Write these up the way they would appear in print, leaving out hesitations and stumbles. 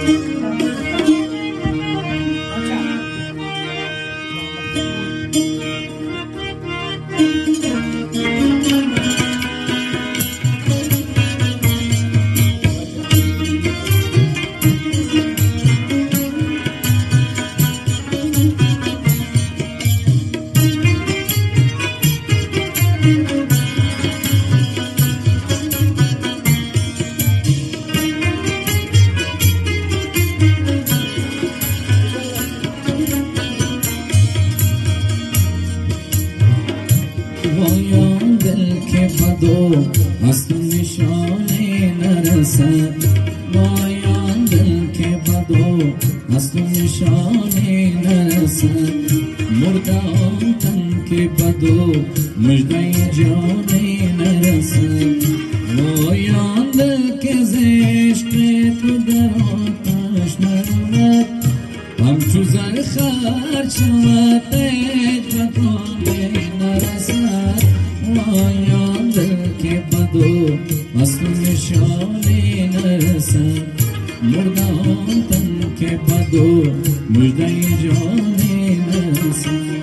وایان دل که بدو از تو نشانه نرسد وایان دل که بدو از تو نشانه نرسد مردم تن که بدو مجده جانه نرسد وایان دل که زشق تو در آتش نرود همچو زر خرد شود تیج بکانه نرسد وایان دل که بدو از تو نشانه نرسد مردم تن که بدو مجده جانه نرسد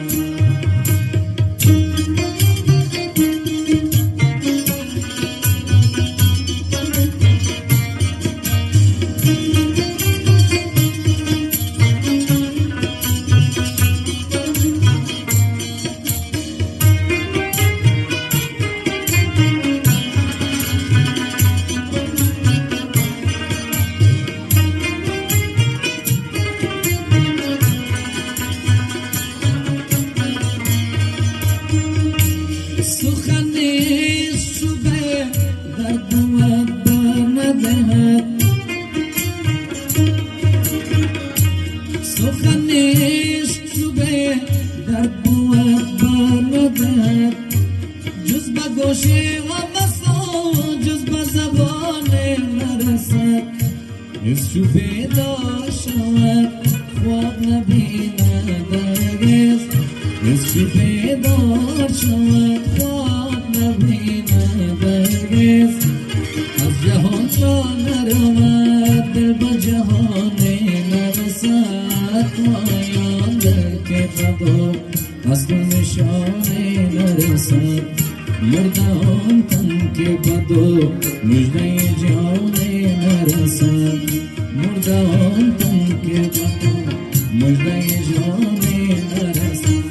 سخنش شبه در بود برندد جز به گوشه و بسا جز به زبان نرسد جز شبه دار شود خواب نبیند هرگز جز شبه دار شود خواب نبیند هرگز از جهان تا نرود دل به جهان نرسد وایان دل که بدو از تو نشانه نرسد مردم تن که بدو مجده جانه نرسد مردم تن که بدو مجده جانه نرسد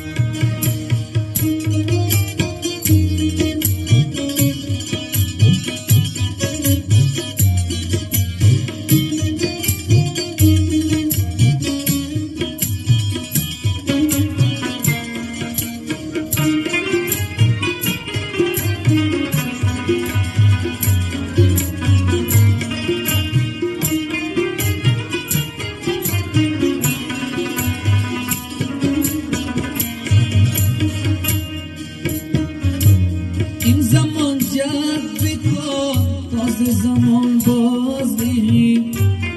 این زمان جد بکن تازه زمان باز بینی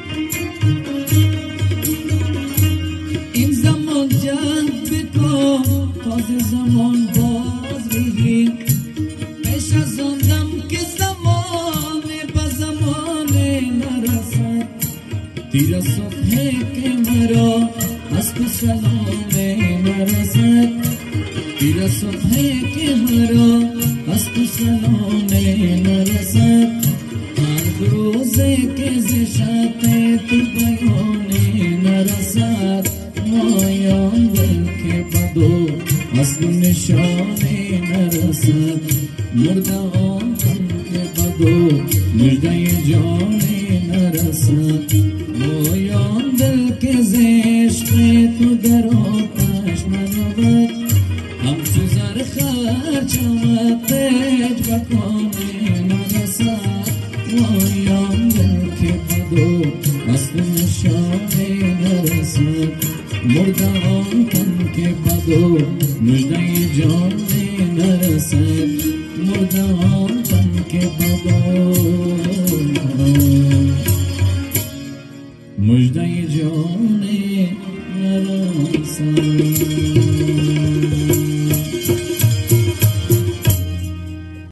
این زمان جد بکن تازه زمان باز بینی پیش از آن دم که زمان به زمان نرسد تیر از صبح که مرا از تو سلام نرسد تیر از صبح که مرا از تو سلام نرسد هر روزه که زشت تو بیان نرسد وایان دل که بدو از تو نشانه نرسد مردم تن که بدو مجده جانه نرسد وایان دل که زشت تو در آتش نرود همچو زر خرد شود تیج بکانه نرسد وایان دل که بدو از تو نشانه نرسد مردم تن که بدو مجده جانه نرسد مردم تن که بدو مجده جانه نرسد